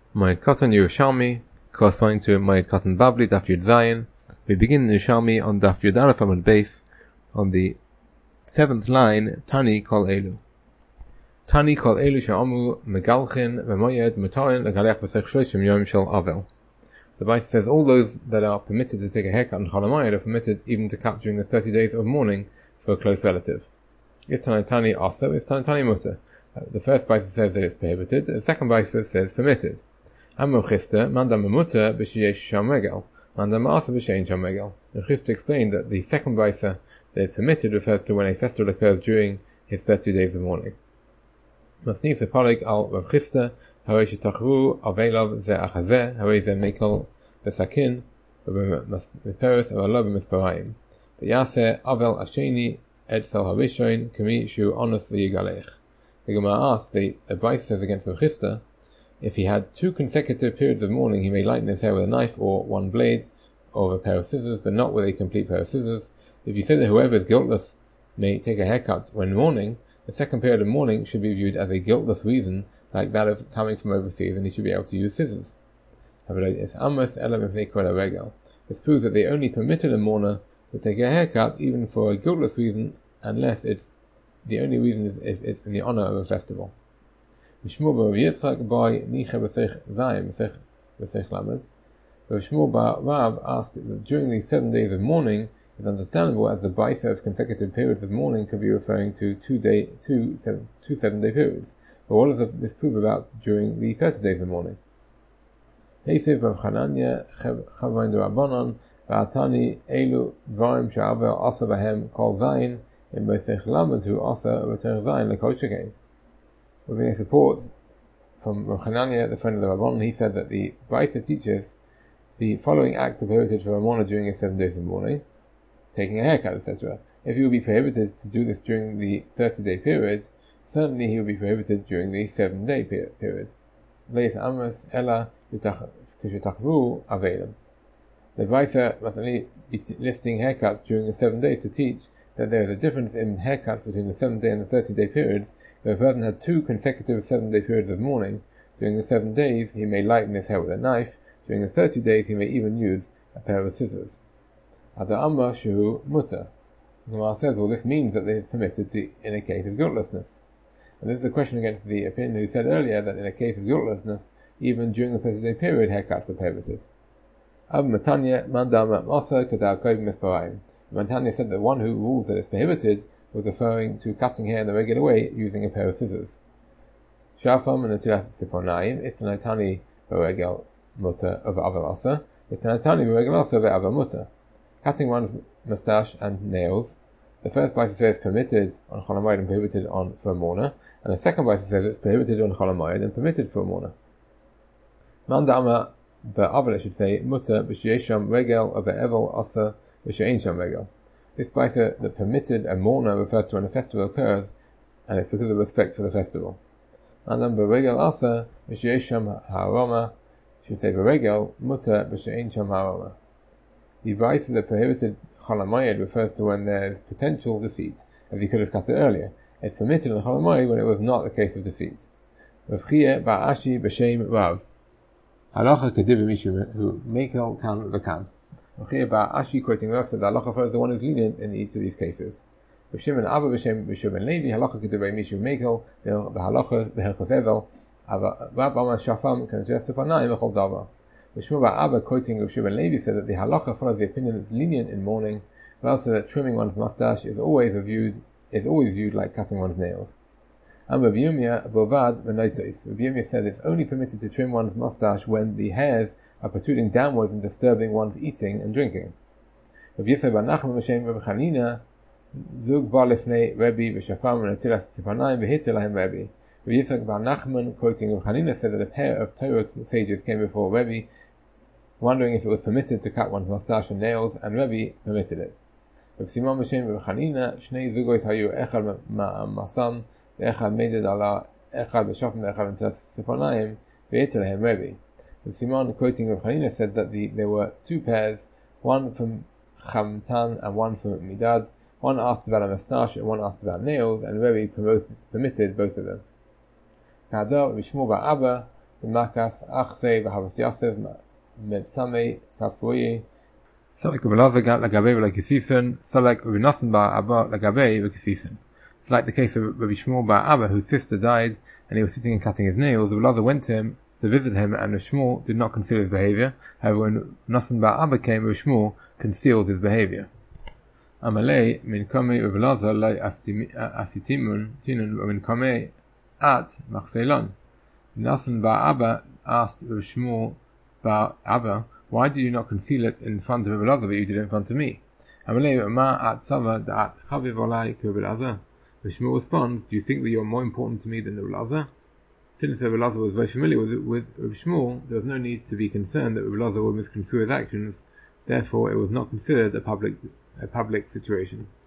Moed Katan Yerushalmi, corresponding to Moed Katan Bavli, Daf Yud Zayin. We begin in Yerushalmi on Daf Yud Aleph Amud Beis, on the 7th line, Tani Kol Elu. Tani Kol Elu Sha'amu Megalchin V'moyed Mutarin L'Galech V'sech Shloshim Yom Shel Avel. The Bible says all those that are permitted to take a haircut on Chol HaMoed are permitted even to cut during the 30 days of mourning for a close relative. If Tani also, if Tani Mutter. The first Bible says that it's prohibited, the second Bible says permitted. Amr Chista, Mandam Mutter B'Shiyesh Sham Regel, Mandam Asa B'Shein Sham Regel. And Chista explained that the second Baisa that is permitted refers to when a festival occurs during his 30 days of mourning. Masnif Polig al Rav Chista, Harei Shetachru Avelav Ze Achazeh, Harei Ze Mekel V'Sakin, V'Peres Avalav V'Misparayim. V'Yaseh Avel Asheni Edsel Harishoin Kami Shu Onus V'Yigalech. The Gemara asks, the Baisa says against Rav Chista, if he had 2 consecutive periods of mourning, he may lighten his hair with a knife or one blade, or a pair of scissors, but not with a complete pair of scissors. If you say that whoever is guiltless may take a haircut when mourning, the second period of mourning should be viewed as a guiltless reason, like that of coming from overseas, and he should be able to use scissors. This proves that they only permitted a mourner to take a haircut even for a guiltless reason, unless the only reason is if it's in the honor of a festival. Shmuel bar Yitzchak by Nicha B'Sech Zayim B'Sech Lamed. Shmuel bar Rav asked that during the 7 days of mourning, it's understandable as the Baisa of consecutive periods of mourning could be referring to 2 7-day periods. But what does this prove about during the 30 days of mourning? Heisiv Rav Chananya Chavain D'Rabbanan V'Atani Elu Dvarim She'aver Asa B'Hem Kol Zayin in B'Sech Lamed Hu Asa B'Sech Zayin L'Kol Shekain. We're getting support from Rav Chananya, the friend of the Rabban. He said that the Baisa teaches the following acts of heritage for a mourner during his 7 days of mourning: taking a haircut, etc. If he will be prohibited to do this during the 30-day period, certainly he will be prohibited during the 7-day period. Leis Amos Ella Kishetachvu Avelim. The Baisa must only be listing haircuts during the 7 days to teach that there is a difference in haircuts between the 7-day and the 30-day periods. If a person had 2 consecutive 7-day periods of mourning, during the 7 days he may lighten his hair with a knife, during the 30 days he may even use a pair of scissors. Ada Amma Shuhu Mutter. The Gemara says, well, this means that it is permitted in a case of guiltlessness. And this is a question against the opinion who said earlier that in a case of guiltlessness, even during the 30-day period, haircuts are prohibited. Ab Matanya Mandam Masa Kadar Kob Misparayim. Matanya said that one who rules that it's prohibited was referring to cutting hair in the regular way using a pair of scissors. Shafam and Atilas Sifonayim, Istanatani Beregel Mutter of Avalasa, Istanatani Beregelasa of Avamutter. Cutting one's moustache and nails. The first Baisa says permitted on Chol HaMoed and prohibited for a mourner, and the second Baisa says it's prohibited on Chol HaMoed and permitted for a mourner. Mandama Be'aval, should say, Mutter B'Shiyesham Regel of Be'evel Asa B'She'en Sham Regel. This Baisa that permitted a mourner refers to when a festival occurs, and it's because of respect for the festival. And then Beregel Asa B'She'esham Ha'aroma should say Beregel Mutter B'She'en Sham Ha'aroma. The Baisa that prohibited Chol HaMoed refers to when there is potential deceit, as he could have cut it earlier. It's permitted on Chol HaMoed when it was not a case of deceit. Rav Chiya bar Ashi B'Shem Rav. Halacha Kediv Mishu Hu Mekel Kan V'Kan. Bar Ashi quoting Rav said that halacha follows the one who's lenient in each of these cases. B'Shem and Abba B'Shem and Levi halacha Kedivei Mishu Mekel the halacha B'Helchos Evel Rav Amar Shafam can address upon Naim Echol Dava. B'Shmuel bar Abba quoting Rav and Levi said that the halacha follows the opinion that's lenient in mourning, but also that trimming one's mustache is always viewed like cutting one's nails. And Rav Yirmiyah Bovad V'Noitos. Rav Yirmiyah said it's only permitted to trim one's mustache when the hairs are protruding downwards and disturbing one's eating and drinking. Rav Yisrael bar Nachman B'Shem Rav Chanina Zug bar Lefnei Rebbe V'Shafam V'Natilas Tzipanaim V'Hitter Lahem Rebbe. Rav Yisrael bar Nachman quoting Rav Chanina said that a pair of Torah sages came before Rebbe, wondering if it was permitted to cut one's mustache and nails, and Rebbe permitted it. Rav Simon B'Shem Rav Chanina Shnei Zugois Hayu Echad Ma'asam V'Echad Meided Ala Echad B'Shafam V'Echad V'Natilas Tzipanaim V'Hitter Lahem Rebbe. The Simon quoting Rav Chanina said that there were 2 pairs, one from Chamtan and one from Midad. One asked about a moustache and one asked about nails, and Rebbe permitted both of them. Kadar Mishmur bar Abba the Makas, Achse, V'Havas Yasef, Metzame, Tafui, Salek Rabbi got Lagabe V'Lakisisen, Salek Rabbi Nosson Bar Abba Lagabe V'Kisisen. It's like the case of Rabbi Shmuel Bar Abba, whose sister died, and he was sitting and cutting his nails. Rabbi Elazar went to him to visit him, and Rabbi Shmuel did not conceal his behavior. However, when Nosson Bar Abba came, Rabbi Shmuel concealed his behavior. Amalei min kamei Rabbi Elazar lai asitimun tinun min kamei at machselon. Nosson Bar Abba asked Rabbi Shmuel Bar Abba, why did you not conceal it in front of Rabbi Elazar, but you did it in front of me? Amalei ma at sava da'at chaviv olai ki Rabbi Elazar. Rabbi Shmuel responds, do you think that you're more important to me than Rabbi Elazar? Since Rabbi Elazar was very familiar with Rabbi Shmuel, there was no need to be concerned that Rabbi Elazar would misconstrue his actions. Therefore, it was not considered a public situation.